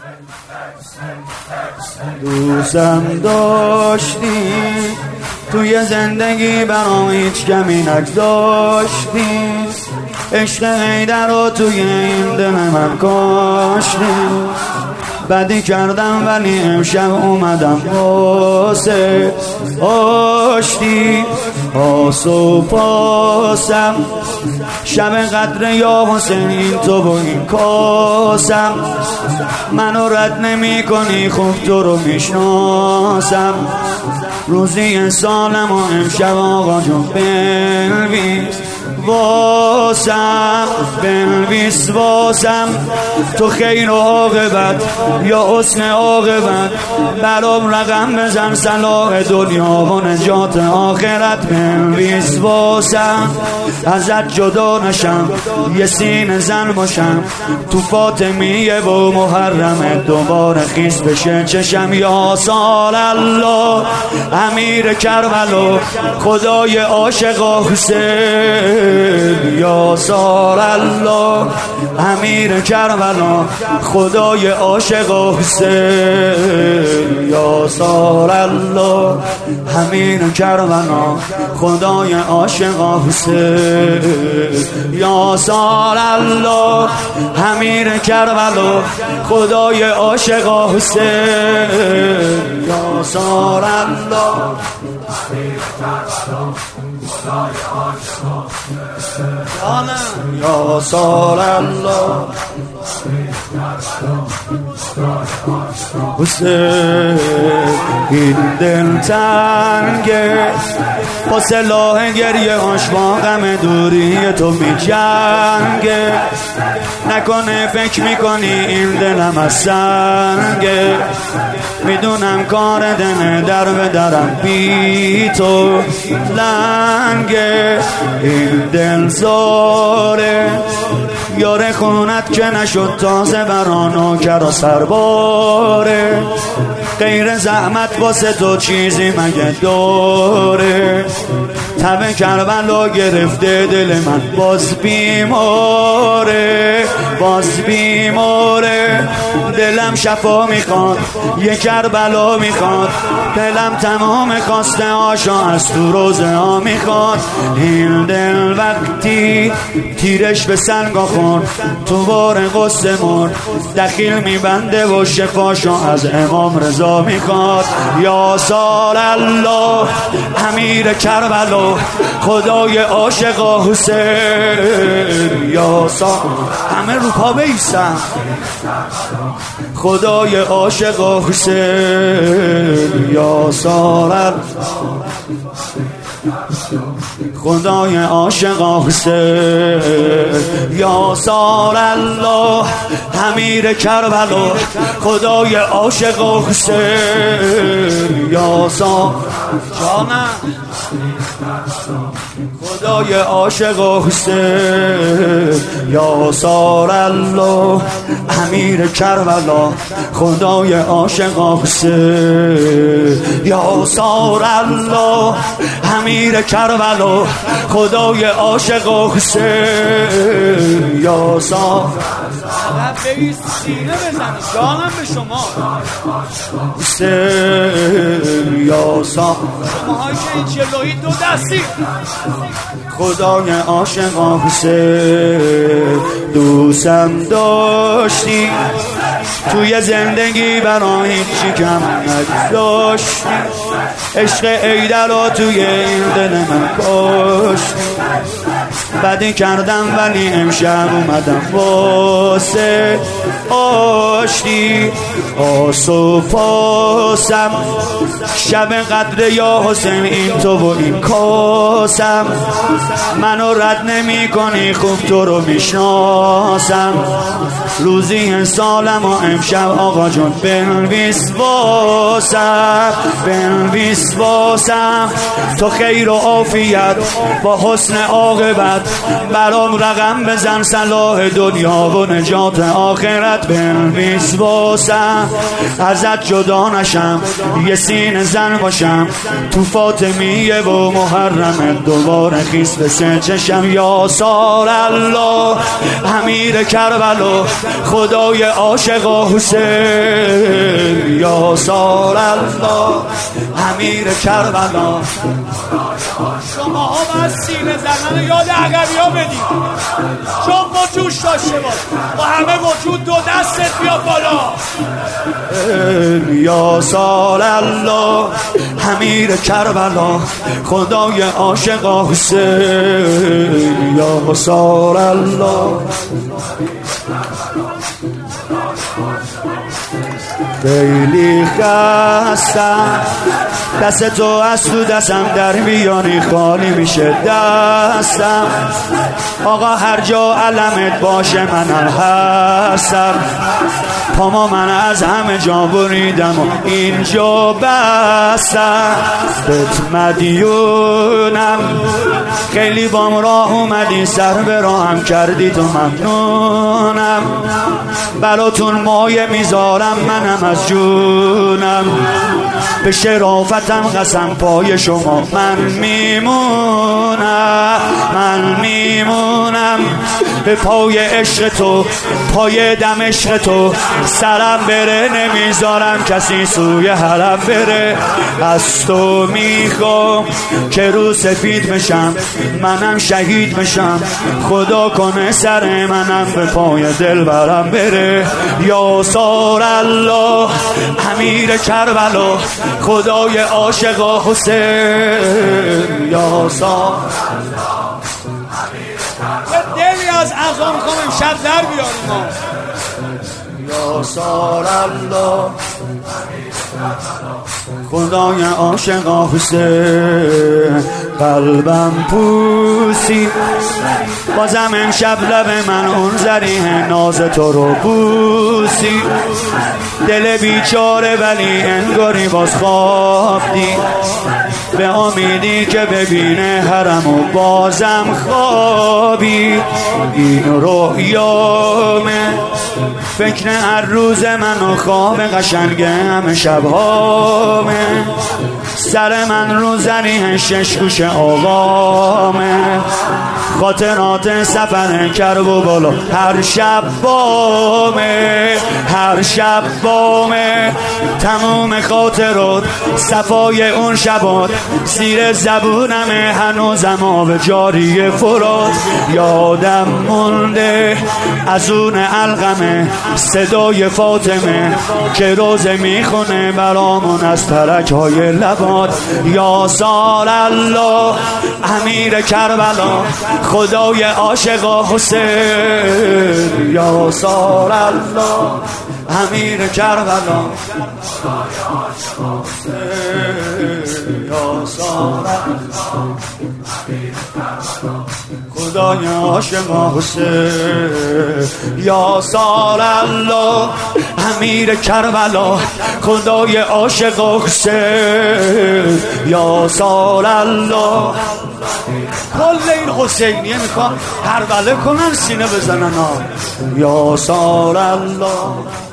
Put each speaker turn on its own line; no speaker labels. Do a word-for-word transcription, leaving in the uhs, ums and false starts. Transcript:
دوستم داشتی توی زندگی برام هیچ کمی نگذاشتی، عشق حیدر رو توی این دل من کاشتی. بدی کردم ولی امشب اومدم واسه آشتی. آس و پاسم شب قدر یا حسین این تو و این کاسم. منو رد نمی کنی خوب تو رو میشناسم. روزی سالم و امشب آقا جون بنویس واسم، بنویس واسم. تو خیر و عاقبت یا حسن عاقبت، برام رقم بزن صلاح دنیا و نجات آخرت. بنویس واسم ازت جدا نشم، یه سینه زن باشم تو فاطمیه و محرم، دوباره خیس بشه چشم. یا سال الله امیر کربلا خدای عاشقا حسین. یا سال الله امیر کربلا خدای عاشقا حسین. یا سال الله امیر کربلا خدای عاشقا حسین. یا سال الله امیر کربلا خدای عاشقا حسین. یا سال الله امیر کربلا خدای عاشقا حسین. یا سال الله حسین. این دل تنگه با سلاح گریه هاش با غم دوری تو می جنگه. نکنه فکر میکنی این دلم از سنگه، میدونم کار دنه در به درم بی تو لنگه. این دل زاره یاره خونت که نشد تازه برانو کرا سرباره. غیر زحمت واسه تو چیزی مگه داره؟ تب کربلا گرفته دل من باز بیماره، باز بیماره. دلم شفا میخواد یه کربلا میخواد، دلم تمام خواسته هاشا از تو روزه ها میخواد. این دل وقتی تیرش به سنگا خورد تو بار قصه مرد، دخیل میبنده و شفاشا از امام رضا میخواد. یا سال الله امیر کربلا خدای عاشقا حسین. یا سال همه رو پا بیستن خدای عاشقا حسین. یا سال خدای عاشقا حسین. یا سال الله امیر کربلا خدای عاشقا حسین. یا سال جانم خدای عاشقا حسین. یا سال الله امیر کربلا خدای عاشقا حسین. یا سال الله امیر کربلا خدای عاشقا حسین. یا سال
بگی سینه بزنی جانم به شما
حسین. یا سال
شماهایی که این جلوی دو دستی
خدای عاشقا حسین. دوستم داشتی توی زندگی برام هیچی کم نداشتی، عشق حیدر رو توی این دل من کاشتی. بدی کردم ولی امشب اومدم واسه آشتی. آس و پاسم شب قدر یا حسین این تو و این کاسم. منو رد نمی کنی خوب تو رو میشناسم. روزی سالم و امشب آقا جون بنویس واسم، بنویس واسم. تو خیر و عافیت با حسن عاقبت، آمد برام رقم بزن صلاح دنیا و نجات آخرت بنویس واسم ازت جدا نشم یه سین زن باشم تو فاطمیه و محرم دوباره خیس به سه چشم یا سال الله امیر کربلا خدای عاشقا حسین یا سال الله امیر کربلا
شما ها باید سینه زنن یاد عقبی ها بدید چون با جوش داشته باش با همه وجود دو دستت بیا بالا
یا سال الله امیر کربلا خدای عاشقا حسین یا سال الله خیلی خستم دست تو از تو دستم در بیانی خالی میشه دستم آقا هر جا علمت باشه من هستم پاما من از همه جا بریدم و اینجا بستم بهت مدیونم خیلی بام راه اومدی سر به راهم کردی تو ممنونم براتون مایه میذارم منم از جونم به شرافتم قسم پای شما من میمونم من میمونم به پای عشق تو پای دم عشق تو سرم بره نمیذارم کسی سوی حرم بره از تو میخوام که رو سفید بشم منم شهید بشم خدا کنه سر منم به پای دل برم بره یا سار الله امیر کربلا خدای عاشقا حسین یا سار
دلی از عزا میخوام امشب در بیاریم ما
یا سار الله خدای عاشقا حسین قلبم پوسی بازم امشب لب من اون زریح ناز تو رو بوسی دل بیچاره ولی انگاری باز خواب دید به امیدی که ببینه حرم و بازم خوابی این رویامه فکر هر روز من و خواب قشنگ همه شبهامه سر من رو زریح شش گوش آقامه خاطرات سفر کرب و بالا هر شب بامه هر شب بامه تموم خاطرات صفای اون شبات زیر زبونمه هنوزم آب جاری فرات یادم مونده از اون علقمه صدای فاطمه که روزه میخونه برامون از ترک های لبات یا سال الله امیر کربلا خدای عاشقا حسین یا سال الله امیر کربلا یا سال الله خدای عاشقا حسین یا سال الله امیر کربلا خدای عاشقا حسین یا سال الله کل این حسینیه میخوام هر بله کنن سینه بزنن یا سال الله